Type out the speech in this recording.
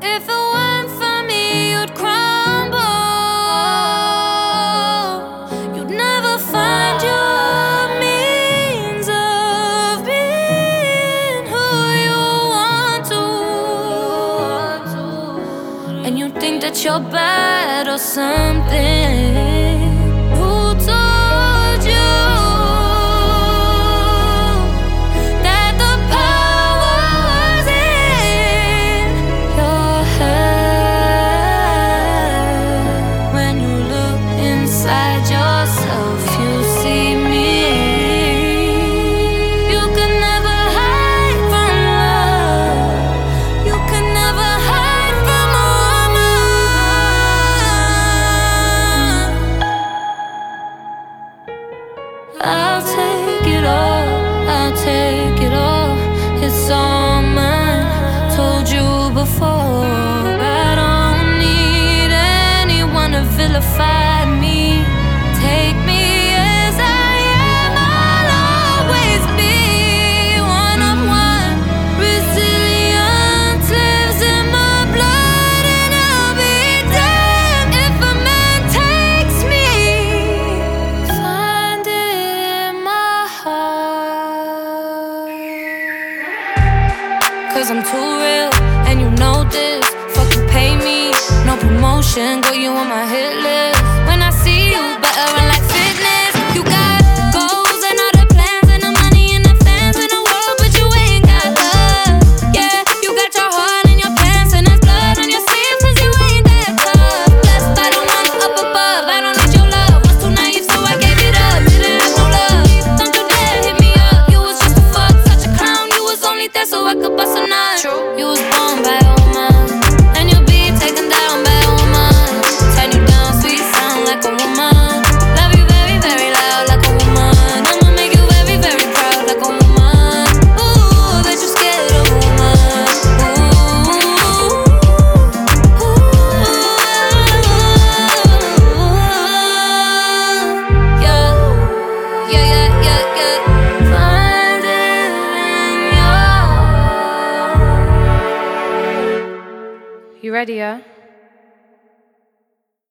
If it weren't for me, you'd crumble. You'd never find your means of being who you want to. And you think that you're bad or something. Who told you that the power was in your head? When you look inside yourself, you see me. You can never hide from love. You can never hide from a woman. I'll take it all, I'll take it all. It's all mine. Told you before, I don't need anyone to vilify me. Take me as I am, I'll always be one of one. Resilience lives in my blood, and I'll be damned if a man takes me. Find it in my heart. 'Cause I'm too real, and you know this. Fuck you, pay me, no promotion. Got you on my hit list. When I see you, better run like fitness. You got goals and all the plans and the money and the fans in the world, but you ain't got love. Yeah, you got your heart in your pants and there's blood on your sleeves 'cause you ain't that tough. Blessed by the one up above. I don't need your love. Was too naive, so I gave it up. Didn't have no love. Don't you dare hit me up. You was just a fuck, such a clown. You was only there so I could bust a nut. You was born by a woman, and you'll be taken down by a woman. Turn you down, sweet sound like a woman. Love you very, very loud like a woman. I'ma make you very, very proud like a woman. Ooh, bet you scared of a woman. Ooh, yeah, yeah, yeah, yeah, yeah. Find it in your. You ready, yeah?